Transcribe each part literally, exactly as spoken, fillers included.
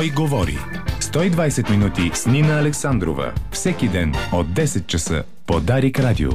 Кой говори? сто и двайсет минути с Нина Александрова. Всеки ден от десет часа по Дарик Радио.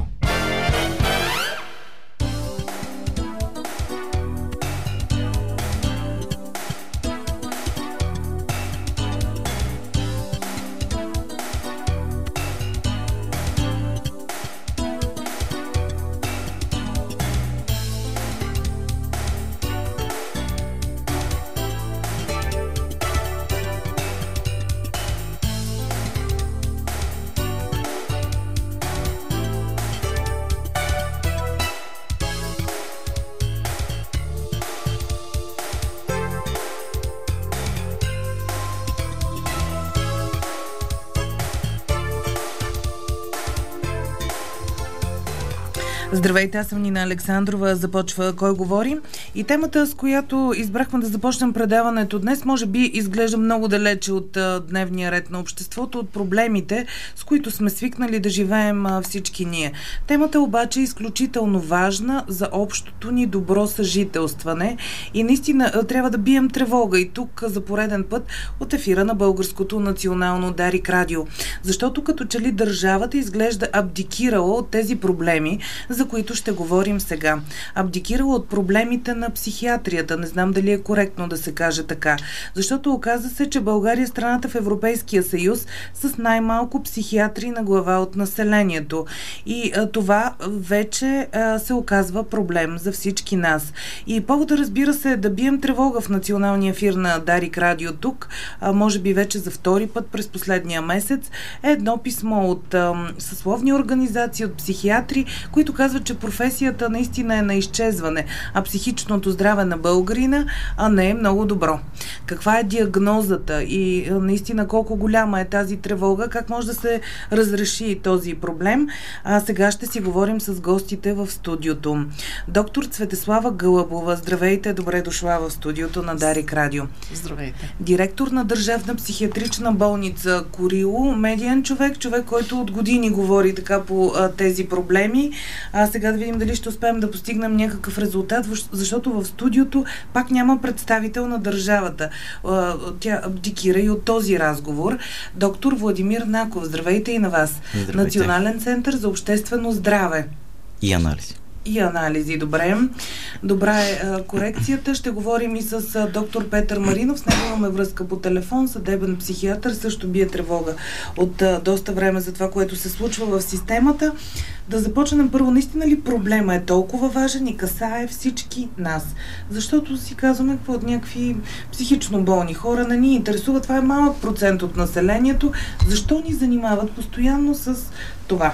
Здравейте, аз съм Нина Александрова. Започва Кой говори? И темата, с която избрахме да започнем предаването днес, може би изглежда много далече от а, дневния ред на обществото, от проблемите, с които сме свикнали да живеем а, всички ние. Темата обаче е изключително важна за общото ни добро съжителстване и наистина а, трябва да бием тревога и тук а, за пореден път от ефира на Българското национално Дарик Радио. Защото като че ли държавата изглежда абдикирала от тези проблеми, за които ще говорим сега. Абдикирала от проблемите на психиатрията. Не знам дали е коректно да се каже така. Защото оказа се, че България е страната в Европейския съюз с най-малко психиатри на глава от населението. И а, това вече а, се оказва проблем за всички нас. И повода, разбира се, да бием тревога в националния ефир на Дарик Радио тук, а, може би вече за втори път през последния месец, е едно писмо от а, съсловни организации, от психиатри, които казват, че професията наистина е на изчезване, а психичното здраве на българина а не е много добро. Каква е диагнозата и наистина колко голяма е тази тревога, как може да се разреши този проблем? А сега ще си говорим с гостите в студиото. Доктор Цветеслава Гълъбова, здравейте, добре дошла в студиото на Дарик Радио. Здравейте. Директор на Държавна психиатрична болница Курило, медиен човек, човек, който от години говори така по а, тези проблеми. А сега да видим дали ще успеем да постигнем някакъв резултат, защото в студиото пак няма представител на държавата. Тя абдикира и от този разговор. Доктор Владимир Наков, здравейте и на вас. Здравейте. Национален център за обществено здраве. И анализи. И анализи, добре. Добра е а, корекцията. Ще говорим и с а, доктор Петър Маринов. С него имаме връзка по телефон. Съдебен психиатър. Също бие тревога от а, доста време за това, което се случва в системата. Да започнем първо. Наистина ли проблема е толкова важен и касае всички нас? Защото си казваме какво от някакви психично болни хора не ни интересува. Това е малък процент от населението. Защо ни занимават постоянно с това?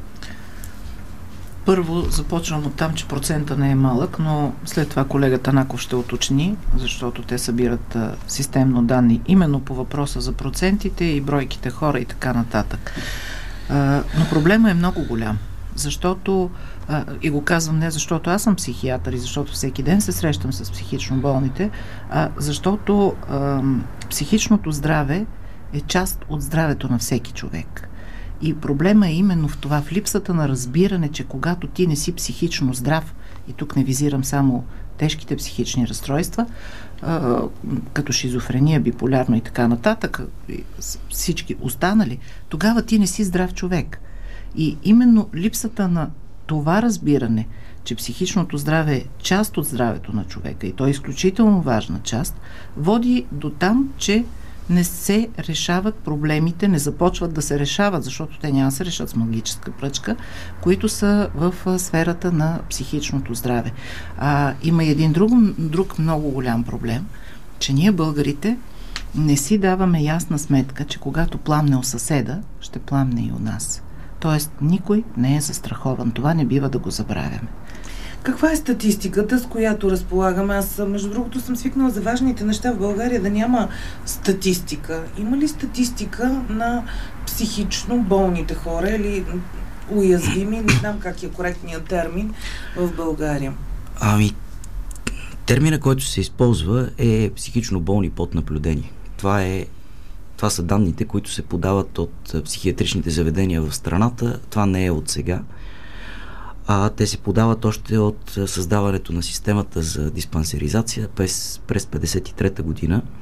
Първо започвам от там, че процента не е малък, но след това колегата Наков ще уточни, защото те събират а, системно данни именно по въпроса за процентите и бройките хора и така нататък. А, но проблема е много голям, защото, а, и го казвам не защото аз съм психиатър и защото всеки ден се срещам с психично болните, а защото а, психичното здраве е част от здравето на всеки човек. И проблема е именно в това, в липсата на разбиране, че когато ти не си психично здрав, и тук не визирам само тежките психични разстройства, а, като шизофрения, биполярно и така нататък, всички останали, тогава ти не си здрав човек. И именно липсата на това разбиране, че психичното здраве е част от здравето на човека, и то е изключително важна част, води до там, че не се решават проблемите, не започват да се решават, защото те няма да се решат с магическа пръчка, които са в а, сферата на психичното здраве. А, има един друг, друг много голям проблем, че ние българите не си даваме ясна сметка, че когато пламне у съседа, ще пламне и у нас. Тоест, никой не е застрахован. Това не бива да го забравяме. Каква е статистиката, с която разполагаме? Аз, между другото, съм свикнала за важните неща в България да няма статистика. Има ли статистика на психично болните хора или уязвими? Не знам как е коректният термин в България. Ами, термина, който се използва, е психично болни под наблюдение. Това е Това са данните, които се подават от психиатричните заведения в страната. Това не е от сега. А те се подават още от създаването на системата за диспансеризация през, през петдесет и трета година.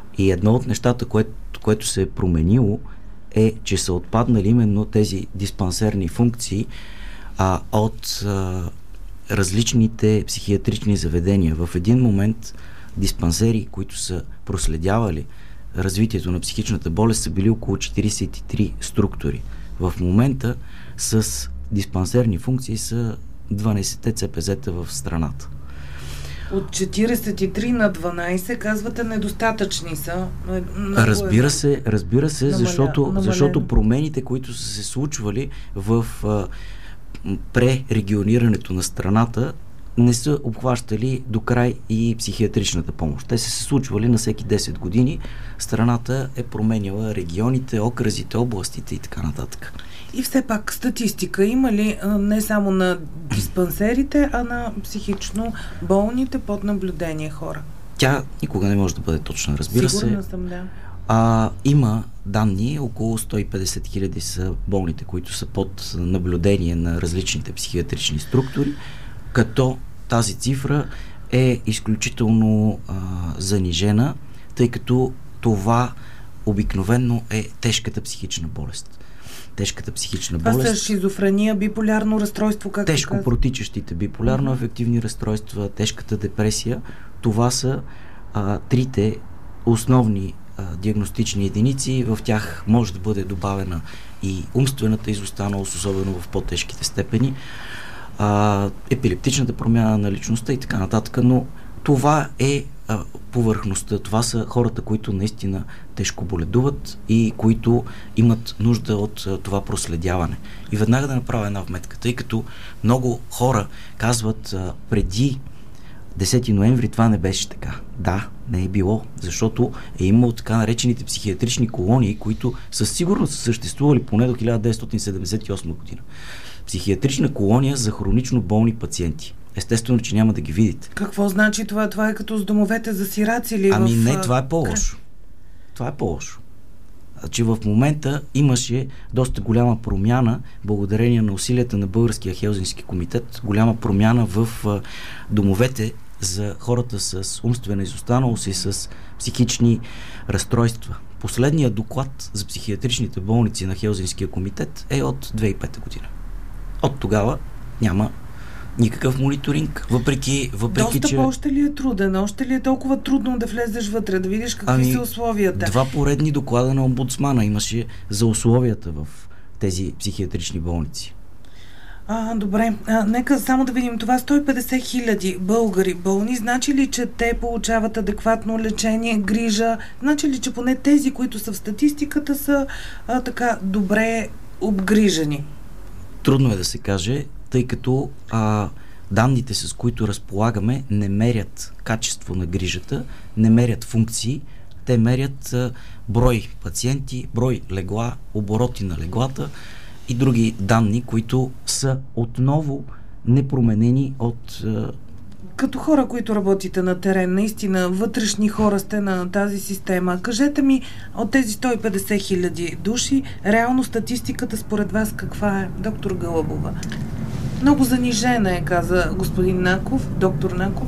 И едно от нещата, което, което се е променило, е, че са отпаднали именно тези диспансерни функции а, от а, различните психиатрични заведения. В един момент диспансери, които са проследявали развитието на психичната болест, са били около четиридесет и три структури. В момента с диспансерни функции са дванайсет Це Пе Зета в страната. От четиридесет и три на дванайсет, казвате, недостатъчни са. Разбира е... се, разбира се, намаля, защото, намаля. защото промените, които са се случвали в а, пререгионирането на страната, не са обхващали до край и психиатричната помощ. Те са се случвали на всеки десет години. Страната е променяла регионите, окръзите, областите и така нататък. И все пак статистика има ли не само на диспансерите, а на психично болните под наблюдение хора? Тя никога не може да бъде точна, разбира Сигурна се. съм, да. А, има данни, около сто и петдесет хиляди са болните, които са под наблюдение на различните психиатрични структури, като тази цифра е изключително а, занижена, тъй като това обикновено е тежката психична болест. Тежката психична Това болест. Това са шизофрения, биполярно разстройство, както Тежко каза. протичащите биполярно-афективни разстройства, тежката депресия. Това са а, трите основни а, диагностични единици. В тях може да бъде добавена и умствената изостаналост, особено в по-тежките степени, а, епилептичната промяна на личността и така нататък, но това е а, повърхността. Това са хората, които наистина тежко боледуват и които имат нужда от а, това проследяване. И веднага да направя една вметка, тъй като много хора казват а, преди десети ноември това не беше така. Да, не е било, защото е имало така наречените психиатрични колонии, които със сигурност са съществували поне до хиляда деветстотин седемдесет и осма година. Психиатрична колония за хронично болни пациенти. Естествено, че няма да ги видите. Какво значи това? Това е като с домовете за сираци или ами в... Ами не, това е по-лошо. Това е по-лошо. Че в момента имаше доста голяма промяна, благодарение на усилията на Българския Хелзински комитет, голяма промяна в а, домовете за хората с умствена изостаналост и с психични разстройства. Последният доклад за психиатричните болници на Хелзинския комитет е от две хиляди и пета година. От тогава няма никакъв мониторинг, въпреки, въпреки Доста че... по-още ли е труден? Още ли е толкова трудно да влезеш вътре, да видиш какви ами, са условията? Два поредни доклада на омбудсмана имаше за условията в тези психиатрични болници. А, добре, а, нека само да видим това. сто и петдесет хиляди българи болни, значи ли, че те получават адекватно лечение, грижа? Значи ли, че поне тези, които са в статистиката, са а, така добре обгрижени? Трудно е да се каже, тъй като а, данните, с които разполагаме, не мерят качество на грижата, не мерят функции, те мерят а, брой пациенти, брой легла, обороти на леглата и други данни, които са отново непроменени от... А... Като хора, които работите на терен, наистина вътрешни хора сте на тази система, кажете ми, от тези сто и петдесет хиляди души, реално статистиката според вас каква е, доктор Гълъбова? Много занижена е, каза господин Наков, доктор Наков.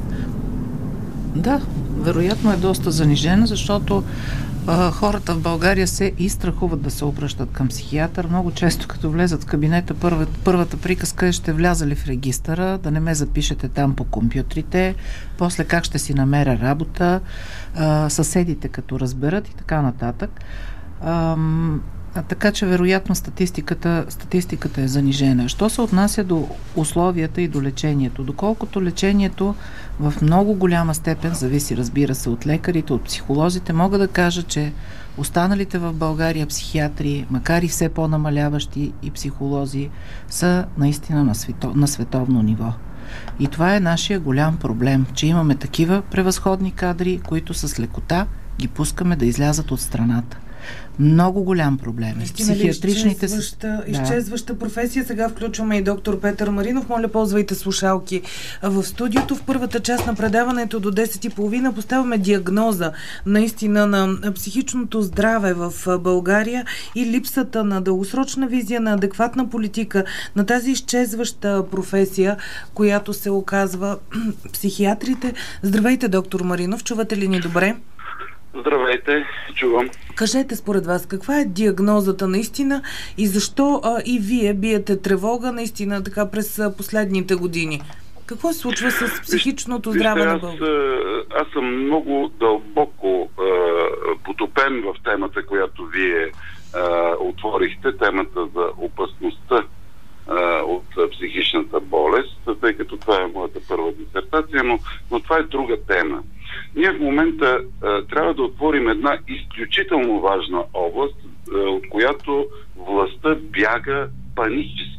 Да, вероятно е доста занижена, защото а, хората в България се и страхуват да се обръщат към психиатър. Много често, като влезат в кабинета, първа, първата приказка е: ще вляза ли в регистъра, да не ме запишете там по компютрите, после как ще си намеря работа, а, съседите като разберат и така нататък. Ам... А, така че, вероятно, статистиката, статистиката е занижена. Що се отнася до условията и до лечението? Доколкото лечението в много голяма степен зависи, разбира се, от лекарите, от психолозите, мога да кажа, че останалите в България психиатри, макар и все по-намаляващи и психолози, са наистина на, свето, на световно ниво. И това е нашия голям проблем, че имаме такива превъзходни кадри, които с лекота ги пускаме да излязат от страната. Много голям проблем. Психиатричните... Изчезваща, изчезваща да. професия. Сега включваме и доктор Петър Маринов. Моля, ползвайте слушалки в студиото. В първата част на предаването до десет и половина поставяме диагноза наистина на психичното здраве в България и липсата на дългосрочна визия, на адекватна политика, на тази изчезваща професия, която се оказва психиатрите. Здравейте, доктор Маринов. Чувате ли ни добре? Здравейте, чувам. Кажете според вас, каква е диагнозата наистина и защо а, и вие биете тревога наистина така през а, последните години? Какво се случва с психичното здраве на България? Аз, аз съм много дълбоко а, потопен в темата, която вие а, отворихте, темата за опасността а, от психичната болест, тъй като това е моята първа дисертация, но, но това е друга тема. Ние в момента а, трябва да отворим една изключително важна област, а, от която властта бяга панически.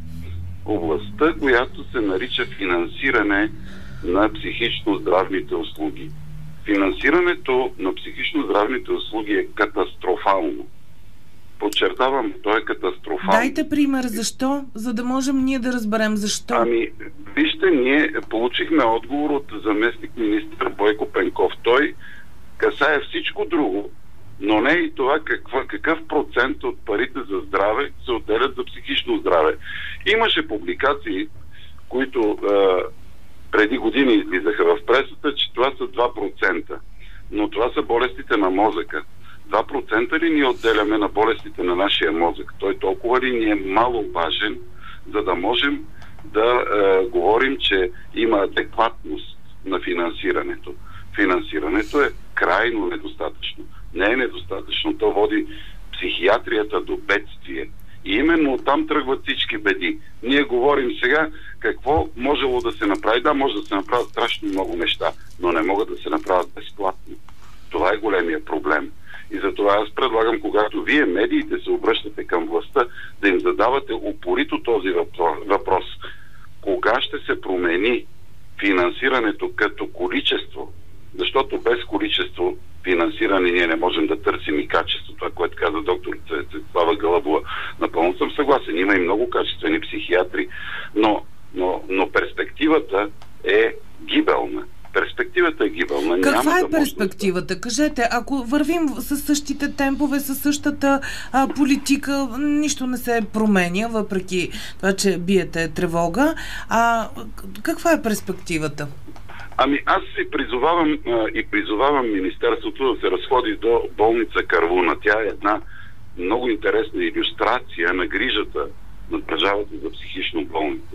Областта, която се нарича финансиране на психично-здравните услуги. Финансирането на психично-здравните услуги е катастрофално. Подчертавам, то е катастрофално. Дайте пример, защо? За да можем ние да разберем защо. Ами, вижте, ние получихме отговор от заместник министър Бойко Пенков. Той касае всичко друго, но не и това каква, какъв процент от парите за здраве се отделят за психично здраве. Имаше публикации, които е, преди години излизаха в пресата, че това са два процента. Но това са болестите на мозъка. два процента ли ние отделяме на болестите на нашия мозък? Той толкова ли ни е мало важен, за да можем да е, говорим, че има адекватност на финансирането? Финансирането е крайно недостатъчно. Не е недостатъчно. То води психиатрията до бедствие. И именно оттам тръгват всички беди. Ние говорим сега какво можело да се направи. Да, може да се направят страшно много неща, но не могат да се направят безплатно. Това е големия проблем. И затова аз предлагам, когато вие, медиите, се обръщате към властта, да им задавате упорито този въпрос. Кога ще се промени финансирането като количество? Защото без количество финансиране ние не можем да търсим и качество. Това, което каза доктор Цветослава Гълъбова. Напълно съм съгласен. Има и много качествени психиатри, но, но, но перспективата е гибелна. Перспективата е гибелна. Каква Няма е да перспективата? Да... Кажете, ако вървим със същите темпове, със същата а, политика, нищо не се променя, въпреки това, че биете тревога. А каква е перспективата? Ами аз си призовавам а, и призовавам Министерството да се разходи до болница Кървуна. Тя е една много интересна илюстрация на грижата на държавата за психично болните.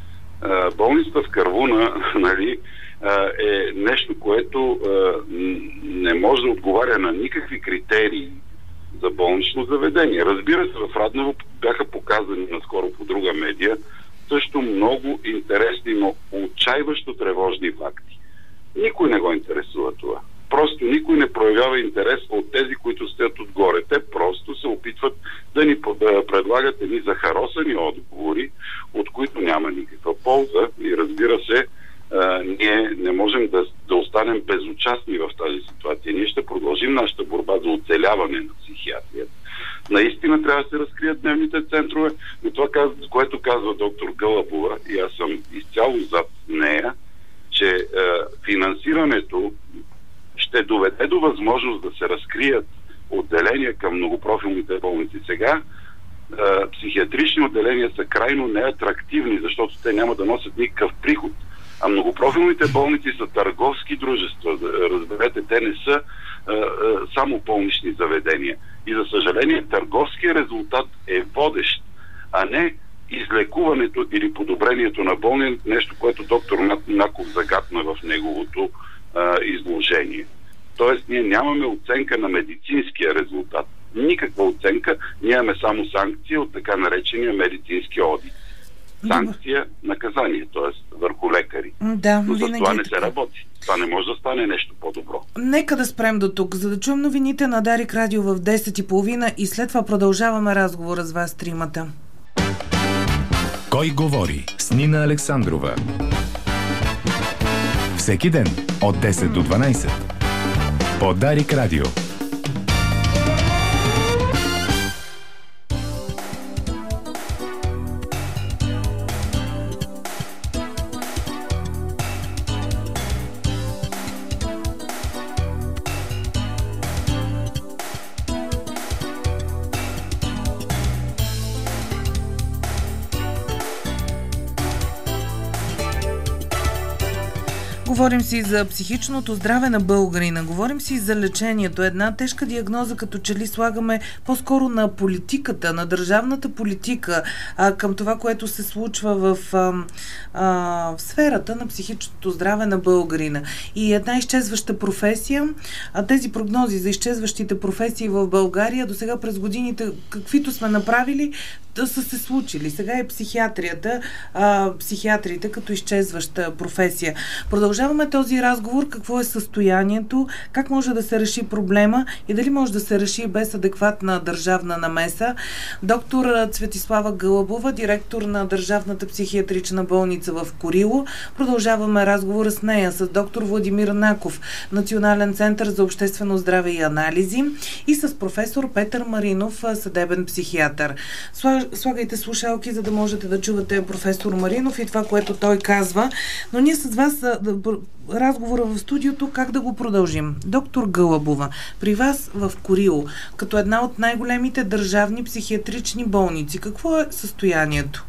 А, болницата в Кървуна, нали, а, е нещо, което а, не може да отговаря на никакви критерии за болнично заведение. Разбира се, в Раднево бяха показани наскоро по друга медия също много интересни, но отчайващо тревожни факти. Никой не го интересува това. Просто никой не проявява интерес от тези, които стоят отгоре. Те просто се опитват да ни предлагат едни захаросани отговори, от които няма никаква полза. И разбира се, а, ние не можем да, да останем безучастни в тази ситуация. Ние ще продължим нашата борба за оцеляване на психиатрията. Наистина трябва да се разкрият дневните центрове, но това, което казва доктор Гълъбова, и аз съм изцяло зад нея, че е, финансирането ще доведе до възможност да се разкрият отделения към многопрофилните болници. Сега е, психиатрични отделения са крайно неатрактивни, защото те няма да носят никакъв приход. А многопрофилните болници са търговски дружества. Разберете, те не са е, е, само болнични заведения. И за съжаление, търговският резултат е водещ, а не излекуването или подобрението на болния, нещо, което доктор Наков загатна в неговото а, изложение. Тоест, ние нямаме оценка на медицинския резултат. Никаква оценка, ние имаме само санкция от така наречения медицински одит. Санкция, наказание, т.е. върху лекари. Да, но за това не е се работи. Това не може да стане нещо по-добро. Нека да спрем до тук, за да чуем новините на Дарик Радио в десет и половина и след това продължаваме разговора с вас тримата. Кой говори с Нина Александрова? Всеки ден от десет до дванайсет по Дарик Радио. Говорим си за психичното здраве на българина, говорим си за лечението. Една тежка диагноза, като че ли слагаме по-скоро на политиката, на държавната политика, а, към това, което се случва в, а, а, в сферата на психичното здраве на българина. И една изчезваща професия, а тези прогнози за изчезващите професии в България до сега през годините, каквито сме направили, да са се случили. Сега е психиатрията, а, психиатрите като изчезваща професия. Продължаваме този разговор, какво е състоянието, как може да се реши проблема и дали може да се реши без адекватна държавна намеса. Доктор Цветислава Гълъбова, директор на Държавната психиатрична болница в Курило. Продължаваме разговора с нея, с доктор Владимир Наков, Национален център за обществено здраве и анализи, и с професор Петър Маринов, съдебен психиатър. Слагайте слушалки, за да можете да чувате професор Маринов и това, което той казва. Но ние с вас разговора в студиото, как да го продължим? Доктор Гълъбова, при вас в Курило, като една от най-големите държавни психиатрични болници, какво е състоянието?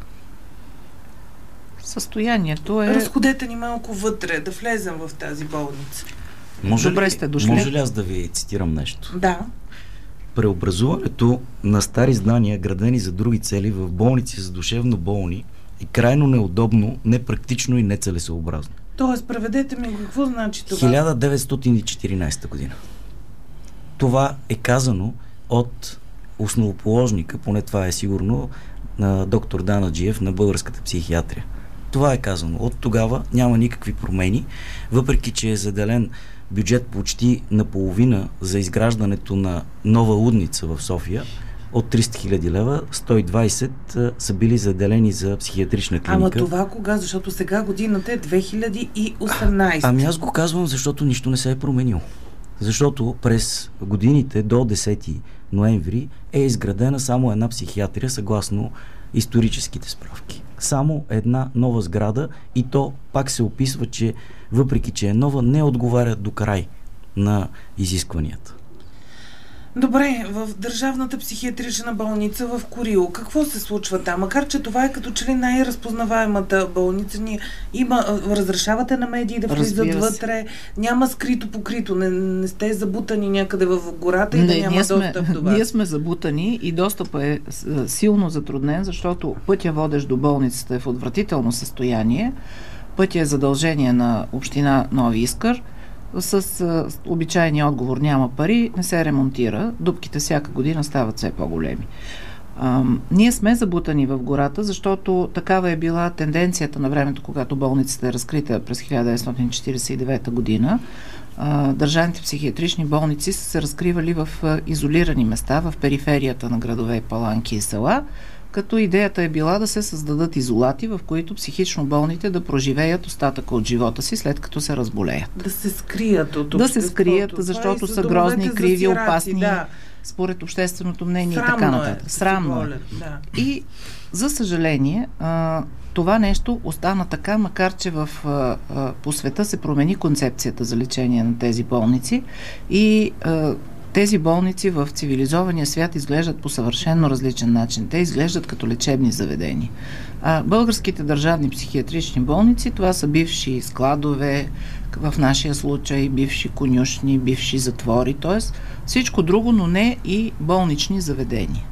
Състоянието е... Разходете ни малко вътре, да влезем в тази болница. Може Добре ли, сте дошли. Може ли аз да ви цитирам нещо? Да. Преобразуването на стари здания, градени за други цели, в болници за душевно болни е крайно неудобно, непрактично и нецелесообразно. Тоест, преведете ми какво значи това? хиляда деветстотин и четиринадесета година. Това е казано от основоположника, поне това е сигурно, на доктор Данаджиев на българската психиатрия. Това е казано. От тогава няма никакви промени, въпреки че е заделен бюджет почти наполовина за изграждането на нова лудница в София. От триста хиляди лева, сто и двадесет а, са били заделени за психиатрична клиника. Ама това кога? Защото сега годината е две хиляди и осемнадесета. А, ами аз го казвам, защото нищо не се е променило. Защото през годините до десети ноември е изградена само една психиатрия, съгласно историческите справки. Само една нова сграда, и то пак се описва, че въпреки че е нова, не отговаря до край на изискванията. Добре, в Държавната психиатрична болница в Курило, какво се случва там? Макар че това е като че ли най-разпознаваемата болница, ни има, разрешавате на медии да влизат вътре, няма скрито покрито, не, не сте забутани някъде в гората и не, да няма достъп сме, до вас. Ние сме забутани и достъпът е силно затруднен, защото пътя, водещ до болницата, е в отвратително състояние. Пътя е задължение на община Нови Искър. С а, обичайния отговор: няма пари, не се ремонтира, дупките всяка година стават все по-големи. А, ние сме забутани в гората, защото такава е била тенденцията на времето, когато болницата е разкрита през хиляда деветстотин четиридесет и девета година. А, държавните психиатрични болници са се разкривали в а, изолирани места, в периферията на градове, паланки и села, като идеята е била да се създадат изолати, в които психично болните да проживеят остатъка от живота си, след като се разболеят. Да се скрият от Да се скрият, защото са грозни, криви, опасни, да, според общественото мнение. Срамно и така нататък. Е, Срамно е. Да. И, за съжаление, а, това нещо остана така, макар че в, а, а, по света се промени концепцията за лечение на тези болници и а, тези болници в цивилизования свят изглеждат по съвършено различен начин. Те изглеждат като лечебни заведения. А българските държавни психиатрични болници, това са бивши складове, в нашия случай бивши конюшни, бивши затвори, т.е. всичко друго, но не и болнични заведения.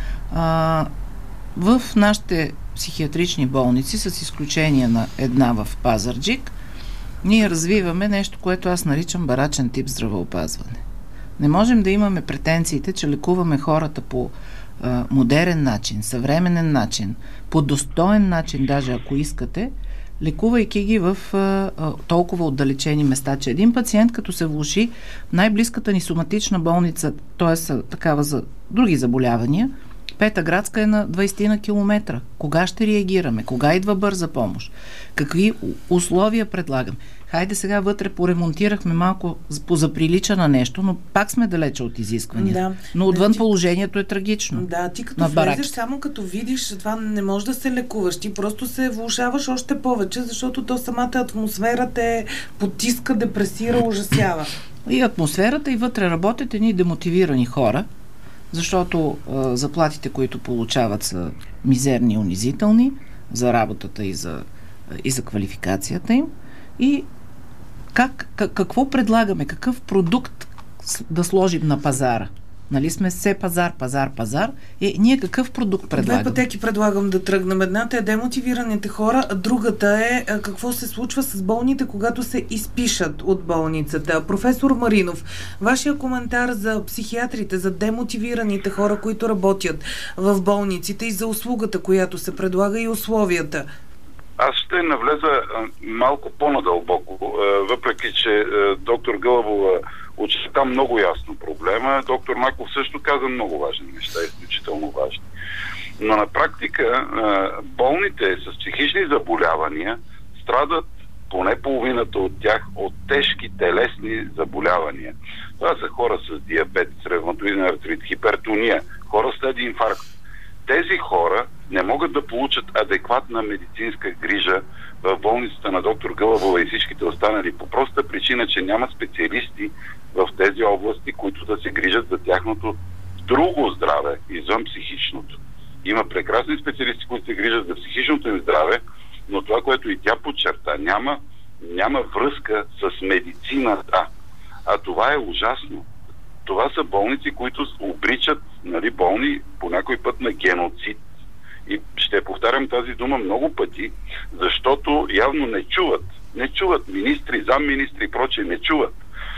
А, в нашите психиатрични болници, с изключение на една в Пазарджик, ние развиваме нещо, което аз наричам барачен тип здравеопазване. Не можем да имаме претенциите, че лекуваме хората по а, модерен начин, съвременен начин, по достоен начин, даже ако искате, лекувайки ги в а, а, толкова отдалечени места, че един пациент, като се влоши, най-близката ни соматична болница, т.е. такава за други заболявания, Пета градска е на двадесет на километра. Кога ще реагираме? Кога идва бърза помощ? Какви условия предлагам? Хайде сега вътре поремонтирахме малко, позаприлича на нещо, но пак сме далече от изискванията. Да. Но отвън ти... положението е трагично. Да, ти като влезеш, само като видиш, това не може да се лекуваш. Ти просто се влошаваш още повече, защото то самата атмосфера те потиска, депресира, ужасява. И атмосферата, и вътре работят едни демотивирани хора, защото а, заплатите, които получават, са мизерни и унизителни за работата и за, и за квалификацията им. И Как, как, какво предлагаме? Какъв продукт да сложим на пазара? Нали сме все пазар, пазар, пазар. Е, ние какъв продукт предлагаме? Две пътеки предлагам да тръгнем. Едната е демотивираните хора, а другата е какво се случва с болните, когато се изпишат от болницата. Професор Маринов, вашия коментар за психиатрите, за демотивираните хора, които работят в болниците и за услугата, която се предлага и условията. Аз ще навлеза малко по-надълбоко, въпреки че доктор Гълъбова очерта много ясно проблема. Доктор Наков също каза много важни неща, изключително важни. Но на практика болните с психични заболявания страдат, поне половината от тях, от тежки телесни заболявания. Това са хора с диабет, с ревматоиден артрит, хипертония, хора след инфаркт. Тези хора не могат да получат адекватна медицинска грижа в болницата на доктор Гълъбова и всичките останали по проста причина, че няма специалисти в тези области, които да се грижат за тяхното друго здраве, извън психичното. Има прекрасни специалисти, които се грижат за психичното им здраве, но това, което и тя подчерта, няма, няма връзка с медицината. А това е ужасно. Това са болници, които обричат, нали, болни по някой път на геноцид. И ще повтарям тази дума много пъти, защото явно не чуват. Не чуват министри, замминистри и прочее, не чуват.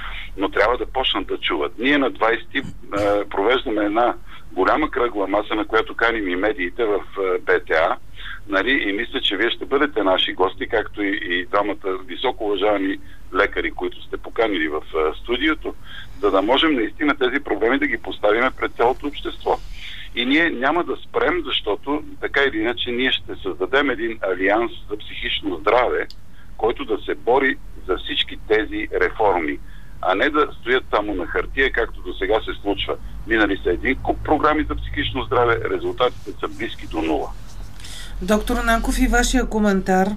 Но трябва да почнат да чуват. Ние на двайсети е, провеждаме една голяма кръгла маса, на която каним и медиите в е, БТА, нали, и мисля, че вие ще бъдете наши гости, както и, и двамата високо уважавани лекари, които сте поканили в е, студиото, за да можем наистина тези проблеми да ги поставим пред цялото общество. И ние няма да спрем, защото така или иначе ние ще създадем един алианс за психично здраве, който да се бори за всички тези реформи, а не да стоят само на хартия, както до сега се случва. Минали са един куп програми за психично здраве, резултатите са близки до нула. Доктор Наков, и вашия коментар?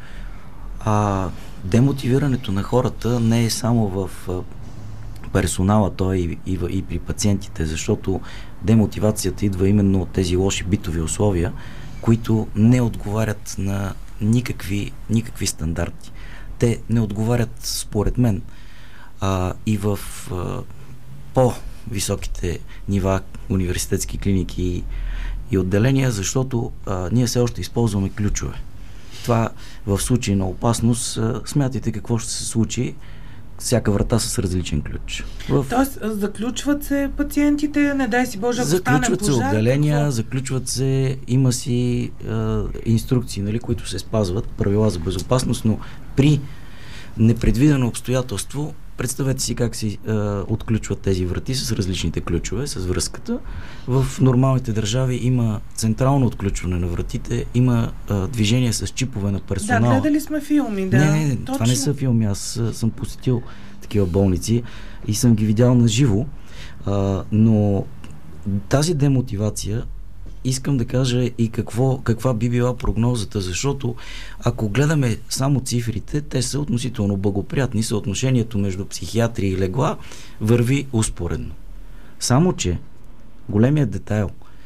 А, демотивирането на хората не е само в персонала, то и, и, и при пациентите, защото демотивацията идва именно от тези лоши битови условия, които не отговарят на никакви, никакви стандарти. Те не отговарят, според мен, а, и в а, по-високите нива университетски клиники и, и отделения, защото а, ние все още използваме ключове. Това в случай на опасност, а, смятайте какво ще се случи, всяка врата с различен ключ. В... Тоест, заключват се пациентите, не дай си Боже, ако стане пожар. Заключват се отделения, какво? заключват се, има си е, инструкции, нали, които се спазват, правила за безопасност, но при непредвидено обстоятелство, представете си как се е, отключват тези врати с различните ключове, с връзката. В нормалните държави има централно отключване на вратите, има е, движение с чипове на персонала. Да, гледали сме филми, да. Не, не, не това не са филми. Аз а, съм посетил такива болници и съм ги видял на живо, а, но тази демотивация, искам да кажа и какво, каква би била прогнозата, защото ако гледаме само цифрите, те са относително благоприятни, съотношението между психиатри и легла върви успоредно. Само че големият детайл,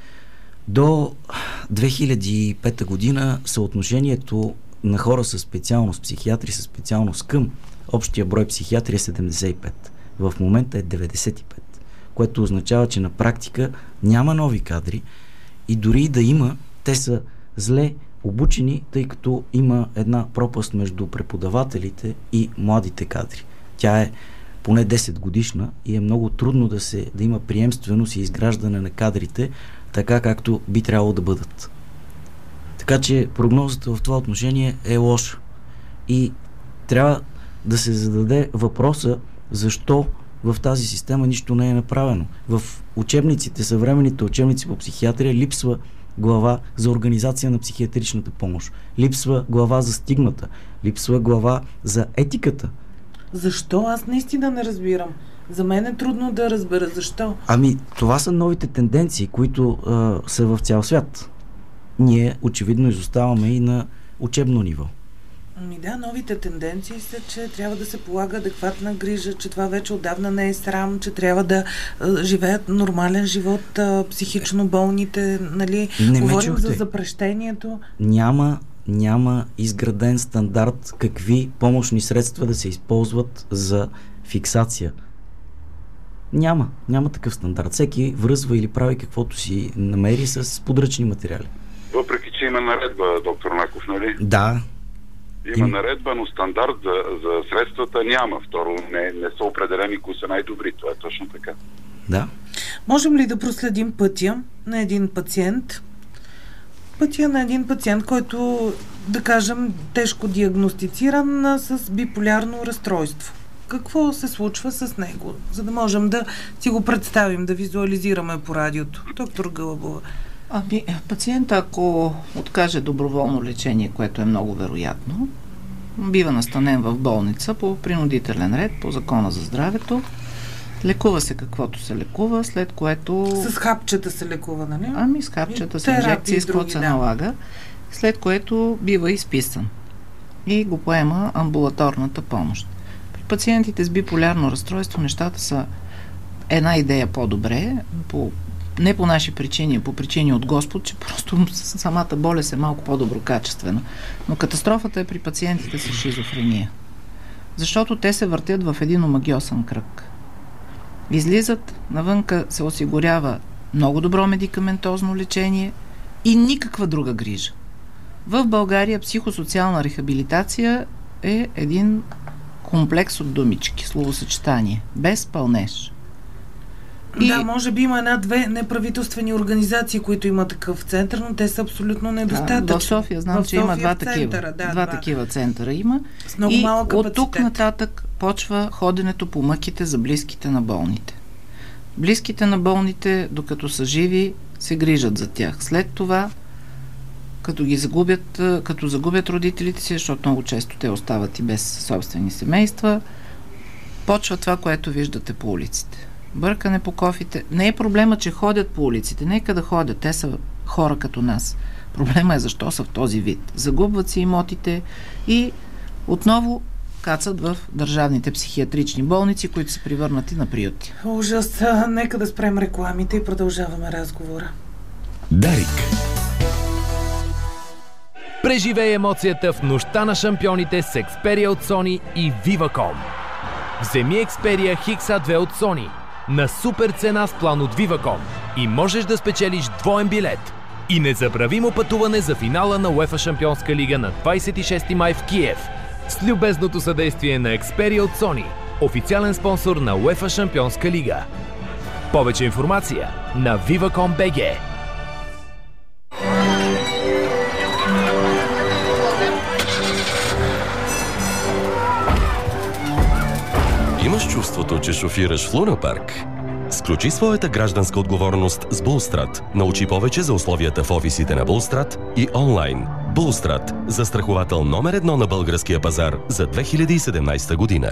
до две хиляди и пета година съотношението на хора със специалност, психиатри със специалност към общия брой психиатри е седемдесет и пет. В момента е деветдесет и пет, което означава, че на практика няма нови кадри и дори да има, те са зле обучени, тъй като има една пропаст между преподавателите и младите кадри. Тя е поне десет годишна и е много трудно да, се, да има приемственост и изграждане на кадрите така, както би трябвало да бъдат. Така че прогнозата в това отношение е лоша. И трябва да се зададе въпроса защо в тази система нищо не е направено. В учебниците, съвременните учебници по психиатрия липсва глава за организация на психиатричната помощ. Липсва глава за стигмата. Липсва глава за етиката. Защо? Аз наистина не разбирам. За мен е трудно да разбера защо. Ами, това са новите тенденции, които а, са в цял свят. Ние очевидно изоставаме и на учебно ниво. Ами да, новите тенденции са, че трябва да се полага адекватна грижа, че това вече отдавна не е срам, че трябва да а, живеят нормален живот а, психично болните, нали? Не Говорим чухте. за запрещението. Няма няма изграден стандарт какви помощни средства да се използват за фиксация. Няма. Няма такъв стандарт. Всеки връзва или прави каквото си намери с подръчни материали. Въпреки, че има наредба, доктор Наков, нали? Да. Има наредба, но стандарт за, за средствата няма. Второ, не, не са определени кои са най-добри. Това е точно така. Да. Можем ли да проследим пътя на един пациент? Пътя на един пациент, който, да кажем, тежко диагностициран с биполярно разстройство. Какво се случва с него, за да можем да си го представим, да визуализираме по радиото? Доктор Гълъбова. Ами, пациента, ако откаже доброволно лечение, което е много вероятно, бива настанен в болница по принудителен ред, по Закона за здравето. Лекува се каквото се лекува, след което... С хапчета се лекува, нали? Ами, с хапчета, с инжекции, с каквото се да. налага, след което бива изписан и го поема амбулаторната помощ. При пациентите с биполярно разстройство нещата са една идея по-добре, по не по наши причини, а по причини от Господ, че просто самата болест е малко по-добро качествена. Но катастрофата е при пациентите с шизофрения. Защото те се въртят в един омагьосан кръг. Излизат, навънка се осигурява много добро медикаментозно лечение и никаква друга грижа. В България психосоциална рехабилитация е един комплекс от думички, словосъчетание, без пълнеж. И... Да, може би има една-две неправителствени организации, които има такъв център, но те са абсолютно недостатъчни. Да, в София знам, в че София има два такива. Центъра, да, два, два такива центъра има. С много и малък капацитет. От тук нататък почва ходенето по мъките за близките на болните. Близките на болните, докато са живи, се грижат за тях. След това, като ги загубят, като загубят родителите си, защото много често те остават и без собствени семейства, почва това, което виждате по улиците. Бъркане по кофите. Не е проблема, че ходят по улиците. Нека да ходят. Те са хора като нас. Проблема е защо са в този вид. Загубват си имотите и отново кацат в държавните психиатрични болници, които са превърнати на приюти. Ужас. Нека да спрем рекламите и продължаваме разговора. Дарик. Преживей емоцията в нощта на шампионите с Xperia от Sony и Viva.com. Вземи Xperia Хикс А две от Sony на супер цена с план от Viva.com и можеш да спечелиш двоен билет и незабравимо пътуване за финала на УЕФА Шампионска лига на двадесет и шести май в Киев с любезното съдействие на Xperia от Sony, официален спонсор на УЕФА Шампионска лига. Повече информация на viva точка com точка би джи. Имаш чувството, че шофираш в Луна Парк? Сключи своята гражданска отговорност с Булстрат. Научи повече за условията в офисите на Булстрат и онлайн. Булстрат – застраховател номер едно на българския пазар за две хиляди и седемнадесета година.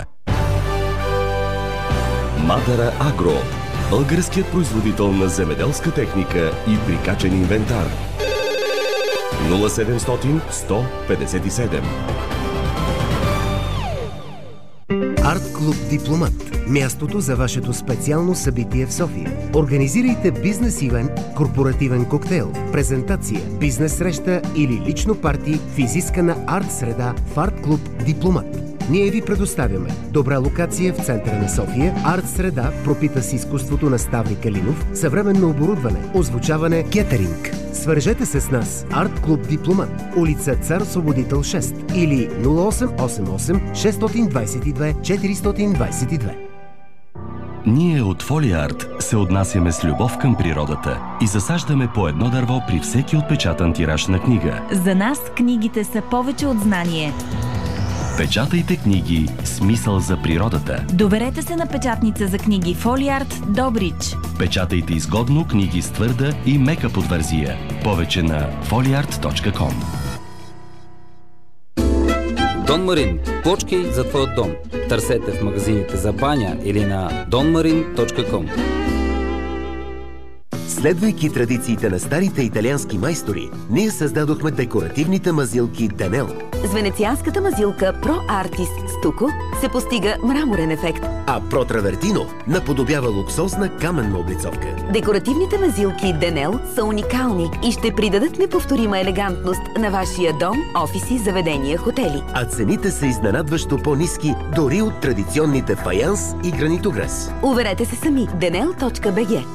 Мадара Агро – българският производител на земеделска техника и прикачен инвентар. нула седемстотин сто петдесет и седем. Арт Клуб Дипломат – мястото за вашето специално събитие в София. Организирайте бизнес ивент, корпоративен коктейл, презентация, бизнес среща или лично парти в изискана арт среда в Арт Клуб Дипломат. Ние ви предоставяме добра локация в центъра на София, арт среда, пропита с изкуството на Ставри Калинов, съвременно оборудване, озвучаване, кетеринг. Свържете се с нас. Арт Клуб Дипломат, улица Цар Освободител шест или нула осем осем осем шест двадесет и две четиристотин двадесет и две. Ние от Фолиарт се отнасяме с любов към природата и засаждаме по едно дърво при всеки отпечатан тираж на книга. За нас книгите са повече от знание. Печатайте книги с мисъл за природата. Доверете се на печатница за книги Фолиарт Добрич. Печатайте изгодно книги с твърда и мека подвързия. Повече на фолиарт точка ком. Дон Марин. Плочки за твоят дом. Търсете в магазините за баня или на дон марин точка ком. Следвайки традициите на старите италиански майстори, ние създадохме декоративните мазилки Денел. С венецианската мазилка Pro Artist Stucco се постига мраморен ефект. А Pro Travertino наподобява луксозна каменна облицовка. Декоративните мазилки Денел са уникални и ще придадат неповторима елегантност на вашия дом, офиси, заведения, хотели. А цените са изненадващо по-ниски дори от традиционните фаянс и гранитогрес. Уверете се сами. денел точка би джи.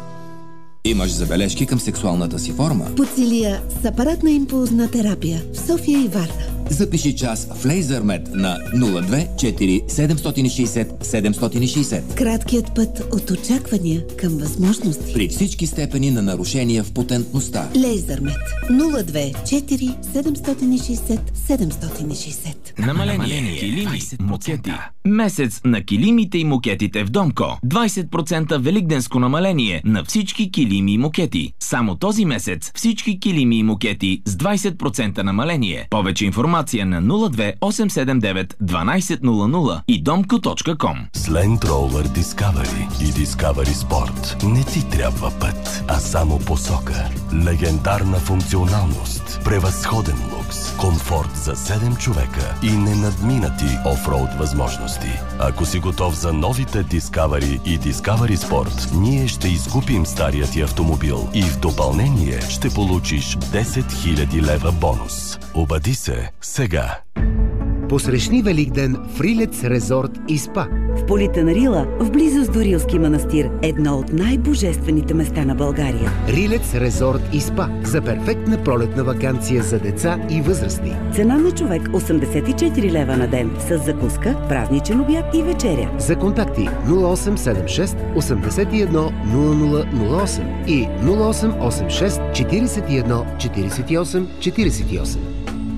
Имаш забележки към сексуалната си форма? Подсилия с апаратна импулсна терапия в София и Варна. Запиши час в Лейзърмед на нула две четири седем шест шест седем шест шест. Краткият път от очаквания към възможности. При всички степени на нарушения в потентността. Лейзърмед нула две четири седем шест шест седем шест. Намаление, килими, мокети. Месец на килимите и мокетите в Домко. двайсет процента великденско намаление на всички килими и мокети. Само този месец всички килими и мокети с двайсет процента намаление. Повече информация на нула две осем седем девет дванайсет нула нула и домко точка ком. С Land Rover Discovery и Discovery Sport не ти трябва път, а само посока. Легендарна функционалност, превъзходен лукс, комфорт за седем човека и ненадминати офроуд възможности. Ако си готов за новите Discovery и Discovery Sport, ние ще изкупим стария ти автомобил и в допълнение ще получиш десет хиляди лева бонус. Обади се сега. Посрещни Великден в Рилец Резорт и Спа. В Политана Рила, в близост до Рилски манастир, едно от най-божествените места на България. Рилец Резорт и Спа за перфектна пролетна ваканция за деца и възрастни. Цена на човек осемдесет и четири лева на ден с закуска, празничен обяд и вечеря. За контакти нула осем седем шест осемдесет и едно нула нула нула осем и нула осем осем шест четирийсет и едно четирийсет и осем четирийсет и осем.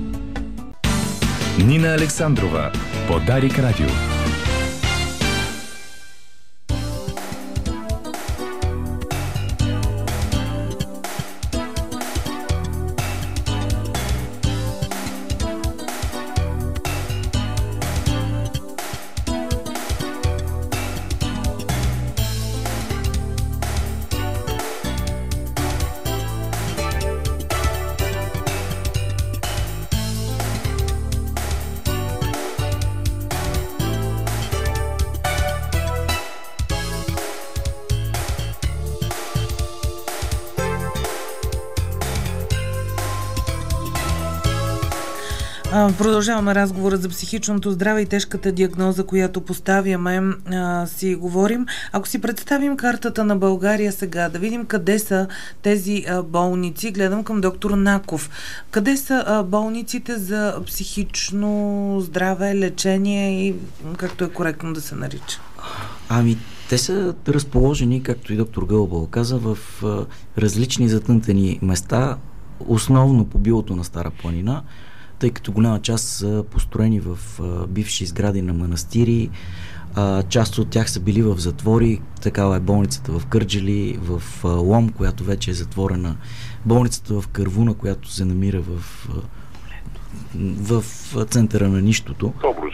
Нина Александрова по Дарик Радио. Продължаваме разговора за психичното здраве и тежката диагноза, която поставяме, а, си говорим. Ако си представим картата на България сега, да видим къде са тези а, болници, гледам към доктор Наков. Къде са а, болниците за психично здраве, лечение и както е коректно да се нарича? Ами, те са разположени, както и доктор Гълъбъл каза, в а, различни затънтени места, основно по билото на Стара планина, тъй като голяма част са построени в а, бивши сгради на манастири, а, част от тях са били в затвори, такава е болницата в Кърджали, в а, Лом, която вече е затворена, болницата в Кървуна, която се намира в, а, в центъра на нищото. Добруж.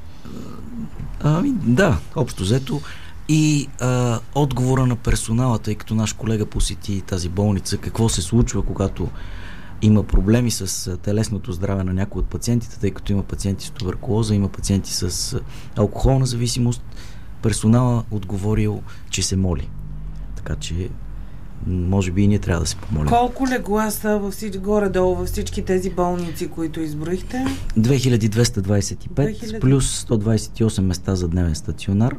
Ами, да, общо взето. И а, отговора на персонала, тъй като наш колега посети тази болница, какво се случва, когато има проблеми с телесното здраве на някои от пациентите, тъй като има пациенти с туберкулоза, има пациенти с алкохолна зависимост. Персонала отговорил, че се моли. Така че, може би и ние трябва да се помолим. Колко легла са във всички, горе-долу във всички тези болници, които изброихте? две хиляди двеста двадесет и пет две хиляди плюс сто двадесет и осем места за дневен стационар.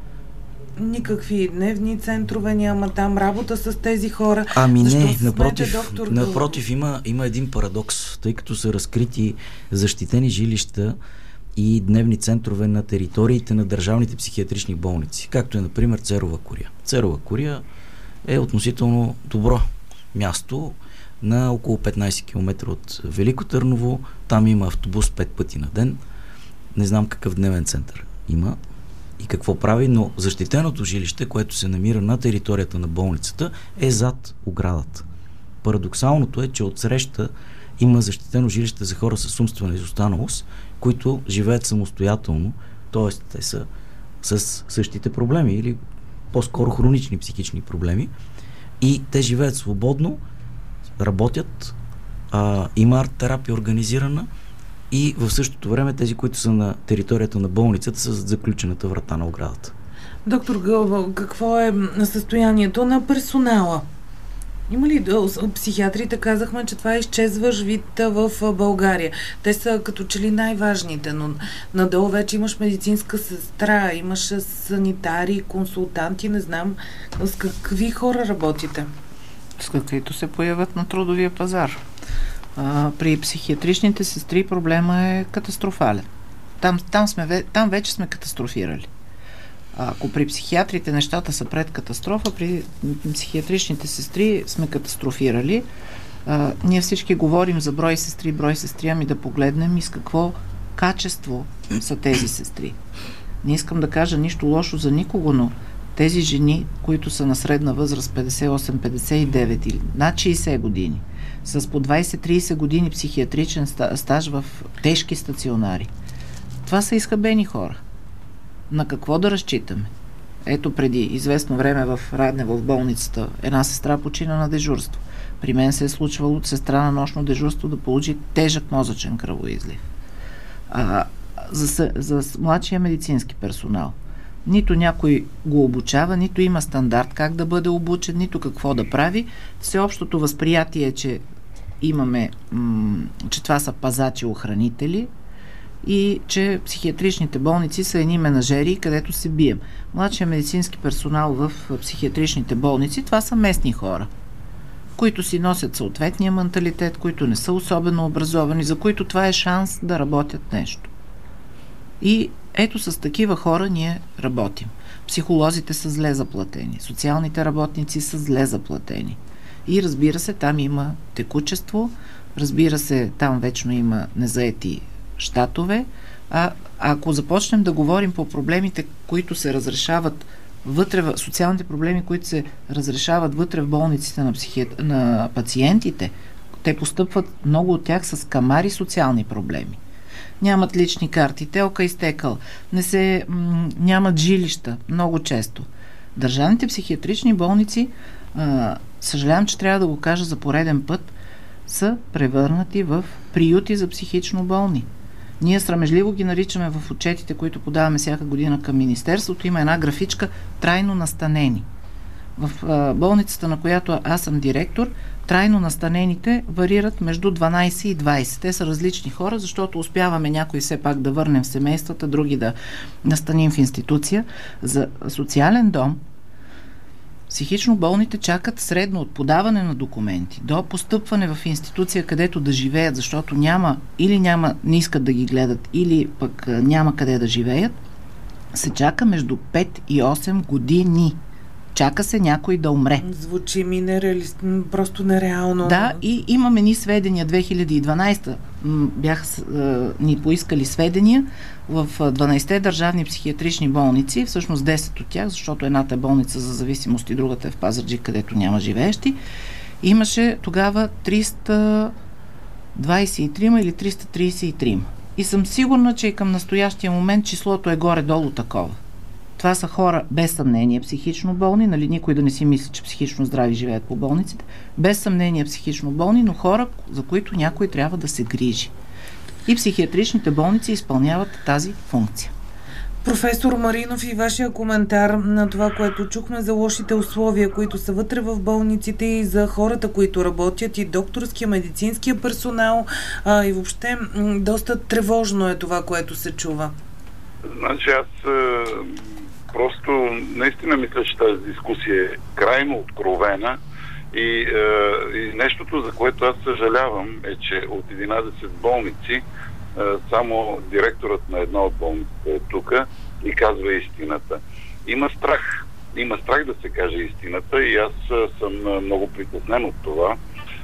Никакви дневни центрове няма там, работа с тези хора. Ами Защо не, напротив, доктор, напротив има, има един парадокс, тъй като са разкрити защитени жилища и дневни центрове на териториите на държавните психиатрични болници, както е, например, Церова Курия. Церова Курия е относително добро място на около петнайсет километра от Велико Търново. Там има автобус пет пъти на ден. Не знам какъв дневен център има и какво прави, но защитеното жилище, което се намира на територията на болницата, е зад оградата. Парадоксалното е, че отсреща има защитено жилище за хора с умствена изостаналост, които живеят самостоятелно, т.е. те са с същите проблеми или по-скоро хронични психични проблеми и те живеят свободно, работят, а, има арт-терапия организирана и в същото време тези, които са на територията на болницата, са зад заключената врата на оградата. Доктор Гълъбов, какво е състоянието на персонала? Има ли психиатрите? Казахме, че това е изчезващ вид в България. Те са като че ли най-важните, но надолу вече имаш медицинска сестра, имаш санитари, консултанти, не знам с какви хора работите. С каквито се появят на трудовия пазар. А, при психиатричните сестри проблема е катастрофален. Там, там, сме, там вече сме катастрофирали. Ако при психиатрите нещата са пред катастрофа, при психиатричните сестри сме катастрофирали. А, ние всички говорим за брой сестри, брой сестри, ами да погледнем и с какво качество са тези сестри. Не искам да кажа нищо лошо за никого, но тези жени, които са на средна възраст петдесет и осем петдесет и девет или над шейсет години, с по двайсет-трийсет години психиатричен стаж в тежки стационари, това са изхабени хора. На какво да разчитаме? Ето преди известно време в Радне, в болницата, една сестра почина на дежурство. При мен се е случвало от сестра на нощно дежурство да получи тежък мозъчен кръвоизлив. А, за, за младшия медицински персонал нито някой го обучава, нито има стандарт как да бъде обучен, нито какво да прави. Всеобщото възприятие е, че имаме, м- че това са пазачи-охранители и че психиатричните болници са едни менажери, където се бием. Младшия медицински персонал в психиатричните болници, това са местни хора, които си носят съответния менталитет, които не са особено образовани, за които това е шанс да работят нещо. И ето с такива хора ние работим. Психолозите са зле заплатени, социалните работници са зле заплатени. И разбира се, там има текучество, разбира се, там вечно има незаети щатове. А ако започнем да говорим по проблемите, които се разрешават вътре, в социалните проблеми, които се разрешават вътре в болниците на, психи... на пациентите, те постъпват много от тях с камари социални проблеми. Нямат лични карти, телка изтекал, не се, м- нямат жилища, много често. Държавните психиатрични болници, а, съжалявам, че трябва да го кажа за пореден път, са превърнати в приюти за психично болни. Ние срамежливо ги наричаме в отчетите, които подаваме всяка година към Министерството. Има една графичка трайно настанени. В а, болницата, на която аз съм директор, трайно настанените варират между дванайсет и двайсет. Те са различни хора, защото успяваме някои все пак да върнем в семействата, други да настаним в институция. За социален дом психично болните чакат средно от подаване на документи до постъпване в институция, където да живеят, защото няма или няма, не искат да ги гледат, или пък няма къде да живеят, се чака между пет и осем години. Чака се някой да умре. Звучи ми нереалист, просто нереално. Да, и имаме ни сведения. две хиляди и дванайсета бяха ни поискали сведения в дванайсетте държавни психиатрични болници, всъщност десет от тях, защото едната е болница за зависимост и другата е в Пазарджик, където няма живеещи. Имаше тогава триста двайсет и три или триста трийсет и три. И съм сигурна, че и към настоящия момент числото е горе-долу такова. Това са хора без съмнение психично болни, нали, никой да не си мисли, че психично здрави живеят по болниците, без съмнение психично болни, но хора, за които някой трябва да се грижи. И психиатричните болници изпълняват тази функция. Професор Маринов, и вашия коментар на това, което чухме за лошите условия, които са вътре в болниците, и за хората, които работят, и докторския, медицинския персонал, а, и въобще м- доста тревожно е това, което се чува. Значи аз е, просто наистина мисля, че тази дискусия е крайно откровена и, е, и нещото, за което аз съжалявам, е, че от единадесет болници е, само директорът на една от болниците е тук и казва истината. Има страх. Има страх да се каже истината и аз съм много притеснен от това,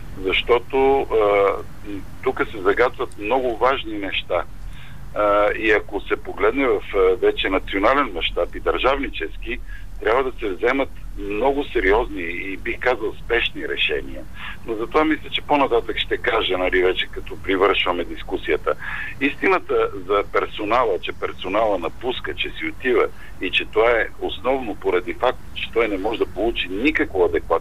защото е, тук се загатват много важни неща. Uh, и ако се погледне в uh, вече национален мащаб и държавнически, трябва да се вземат много сериозни и бих казал спешни решения. Но затова мисля, че по-нататък ще кажа, нали, вече като привършваме дискусията. Истината за персонала, че персонала напуска, че си отива и че това е основно поради факт, че той не може да получи никакво адекватно заплащане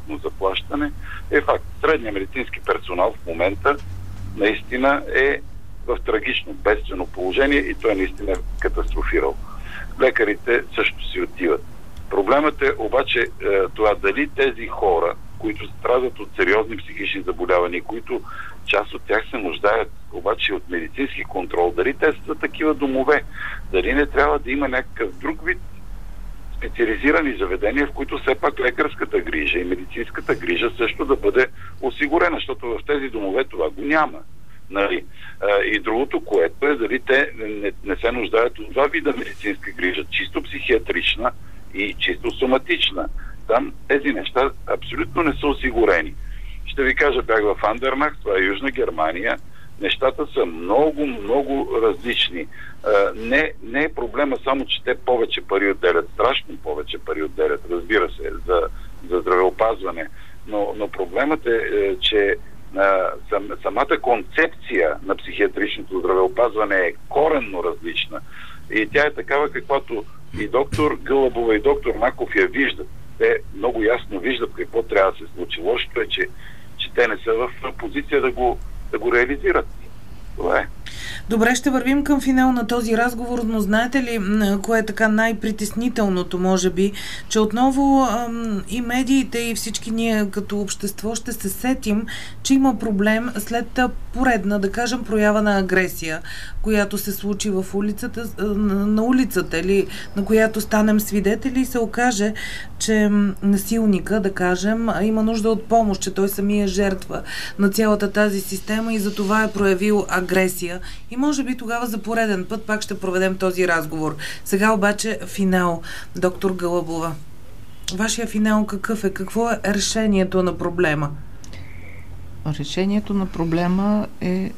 заплащане е факт. Средният медицински персонал в момента наистина е в трагично бедствено положение и той наистина е катастрофирал. Лекарите също си отиват. Проблемът е обаче е, това дали тези хора, които страдат от сериозни психични заболявания, които част от тях се нуждаят обаче от медицински контрол, дали те са такива домове, дали не трябва да има някакъв друг вид специализирани заведения, в които все пак лекарската грижа и медицинската грижа също да бъде осигурена, защото в тези домове това го няма. Нали? И другото, което е, дали те не, не се нуждаят от два вида медицинска грижа, чисто психиатрична и чисто соматична. Там тези неща абсолютно не са осигурени. Ще ви кажа, бях в Андернах, това е Южна Германия. Нещата са много, много различни. Не, не е проблема само, че те повече пари отделят, страшно повече пари отделят, разбира се, за, за здравеопазване. Но, но проблемът е, че сам, самата концепция на психиатричното здравеопазване е коренно различна. И тя е такава, каквато и доктор Гълъбова и доктор Наков я виждат. Те много ясно виждат какво трябва да се случи. Лошото е, че, че те не са в позиция да го, да го реализират. Това е. Добре, ще вървим към финал на този разговор, но знаете ли, кое е така най-притеснителното, може би, че отново ам, и медиите, и всички ние като общество ще се сетим, че има проблем след поредна, да кажем, проява на агресия, която се случи в улицата, на улицата, или на която станем свидетели и се окаже, че насилника, да кажем, има нужда от помощ, че той самия е жертва на цялата тази система и за това е проявил агресия. И може би тогава за пореден път пак ще проведем този разговор. Сега обаче финал. Доктор Гълъбова, вашия финал какъв е? Какво е решението на проблема? Решението на проблема е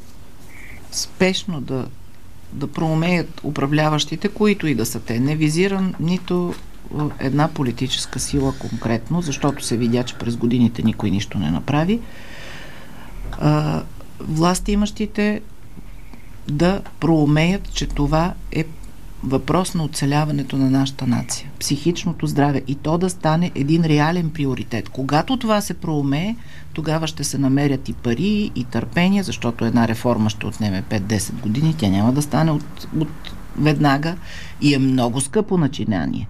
спешно да, да проумеят управляващите, които и да са те. Не визирам нито една политическа сила конкретно, защото се видя, че през годините никой нищо не направи. А, власти имащите да проумеят, че това е въпрос на оцеляването на нашата нация. Психичното здраве. И то да стане един реален приоритет. Когато това се проумее, тогава ще се намерят и пари, и търпение, защото една реформа ще отнеме пет-десет години. Тя няма да стане от, от веднага и е много скъпо начинание.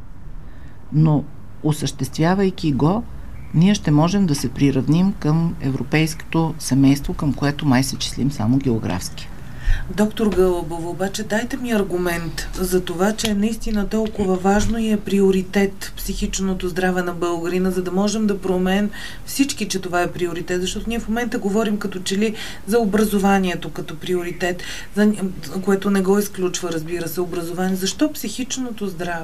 Но осъществявайки го, ние ще можем да се приравним към европейското семейство, към което май се числим само географски. Доктор Гълъбова, обаче дайте ми аргумент за това, че е наистина толкова важно и е приоритет психичното здраве на българина, за да можем да променим всички, че това е приоритет, защото ние в момента говорим като че ли за образованието като приоритет, за, което не го изключва, разбира се, образование. Защо психичното здраве?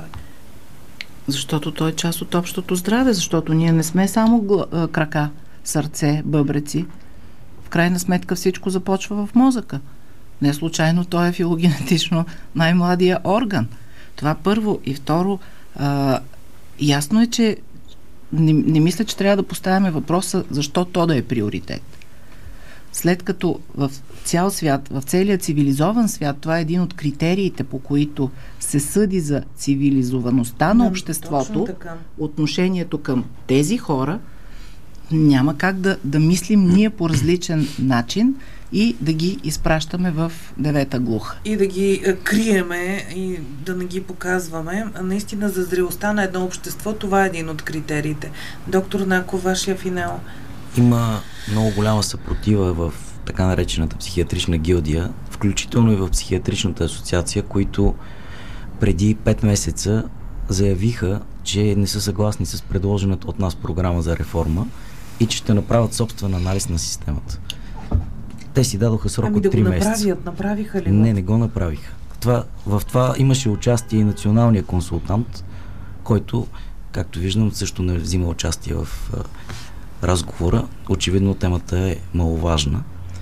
Защото то е част от общото здраве, защото ние не сме само гл- крака, сърце, бъбреци. В крайна сметка всичко започва в мозъка. Не случайно той е филогенетично най-младия орган. Това първо. И второ, а, ясно е, че не, не мисля, че трябва да поставяме въпроса защо то да е приоритет. След като в цял свят, в целия цивилизован свят, това е един от критериите, по които се съди за цивилизоваността на обществото, отношението към тези хора, няма как да, да мислим ние по различен начин и да ги изпращаме в девета глуха. И да ги е, криеме и да не ги показваме. Наистина за зрелостта на едно общество това е един от критериите. Доктор Наков, вашия финал. Има много голяма съпротива в така наречената психиатрична гилдия, включително и в психиатричната асоциация, които преди пет месеца заявиха, че не са съгласни с предложената от нас програма за реформа и че ще направят собствен анализ на системата. Те си дадоха срок ами от да три месеца. Направят, направиха ли? Не, не го направиха. Това, в това имаше участие и националния консултант, който, както виждам, също не взима участие в а, разговора. Очевидно темата е маловажна.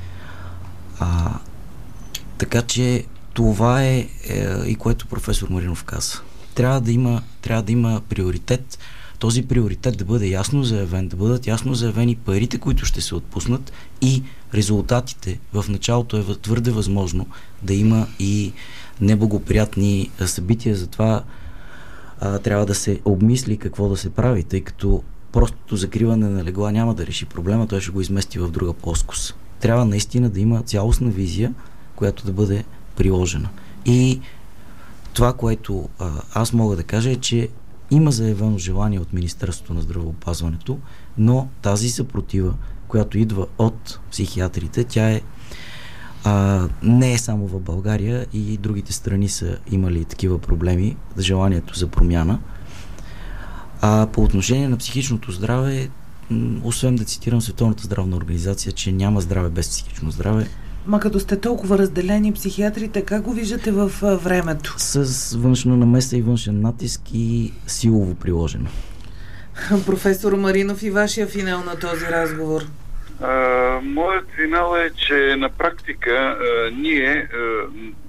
А, така че това е, е и което професор Маринов каза. Трябва да има, трябва да има приоритет. Този приоритет да бъде ясно заявен, да бъдат ясно заявени парите, които ще се отпуснат и резултатите. В началото е твърде възможно да има и неблагоприятни събития, затова а, трябва да се обмисли какво да се прави, тъй като простото закриване на легла няма да реши проблема, той ще го измести в друга плоскост. Трябва наистина да има цялостна визия, която да бъде приложена. И това, което а, аз мога да кажа е, че има заявено желание от Министерството на здравеопазването, но тази съпротива, която идва от психиатрите, тя е а, не е само в България, и другите страни са имали такива проблеми, желанието за промяна. А по отношение на психичното здраве, м- освен да цитирам Световната здравна организация, че няма здраве без психично здраве. Ма като сте толкова разделени психиатрите, как го виждате в а, времето? С външна намеса и външен натиск и силово приложено. Професор Маринов, и вашия финал на този разговор? А, моят финал е, че на практика а, ние, а,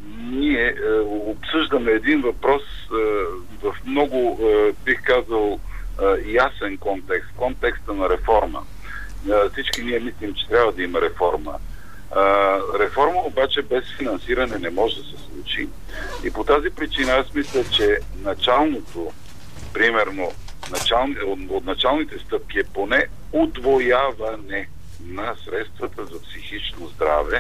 ние а, обсъждаме един въпрос а, в много, а, бих казал, а, ясен контекст, контекста на реформа. А, всички ние мислим, че трябва да има реформа. А, реформа обаче без финансиране не може да се случи. И по тази причина аз мисля, че началното, примерно, начални, от, от началните стъпки е поне удвояване на средствата за психично здраве,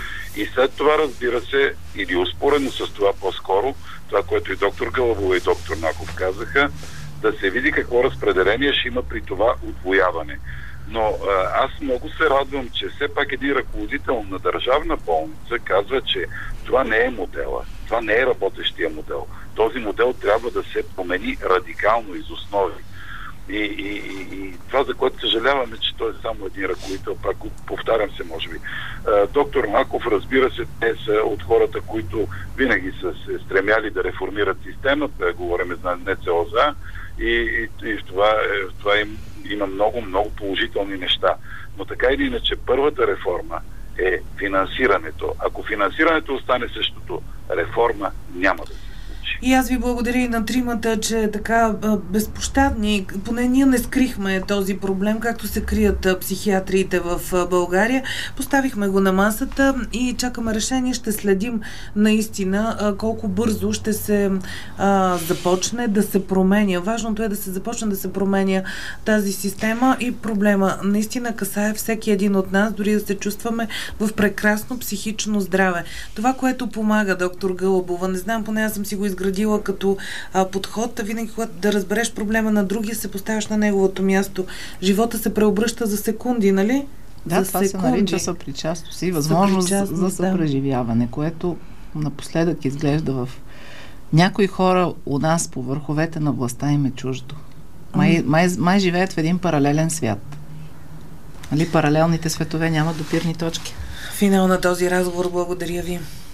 и след това, разбира се, или успоредно с това по-скоро, това, което и доктор Гълъбова и доктор Наков казаха, да се види какво разпределение ще има при това удвояване. Но а, аз много се радвам, че все пак един ръководител на държавна болница казва, че това не е модела, това не е работещия модел. Този модел трябва да се промени радикално из основи. И, и, и, и това, за което съжаляваме, че той е само един ръководител, пак повтарям се, може би. А, доктор Наков, разбира се, те са от хората, които винаги са се стремяли да реформират системата, говорим за НЦОЗА, и, и, и в това, в това им има много, много положителни неща. Но така или иначе, първата реформа е финансирането. Ако финансирането остане същото, реформа няма да се случи. И аз ви благодаря и на тримата, че така безпощадни, поне ние не скрихме този проблем, както се крият психиатриите в България. Поставихме го на масата и чакаме решение. Ще следим наистина колко бързо ще се а, започне да се променя. Важното е да се започне да се променя тази система, и проблема наистина касае всеки един от нас, дори да се чувстваме в прекрасно психично здраве. Това, което помага, доктор Гълъбова, не знам, поне аз съм си го изградила като а, подход, винаги когато да разбереш проблема на другия, се поставяш на неговото място. Живота се преобръща за секунди, нали? Да, за това секунди. се нарича съпричастност и възможност за съпреживяване, което напоследък изглежда в някои хора у нас по върховете на властта им е чуждо. Май, май, май живеят в един паралелен свят. Нали, паралелните светове нямат допирни точки. Финал на този разговор. Благодаря ви.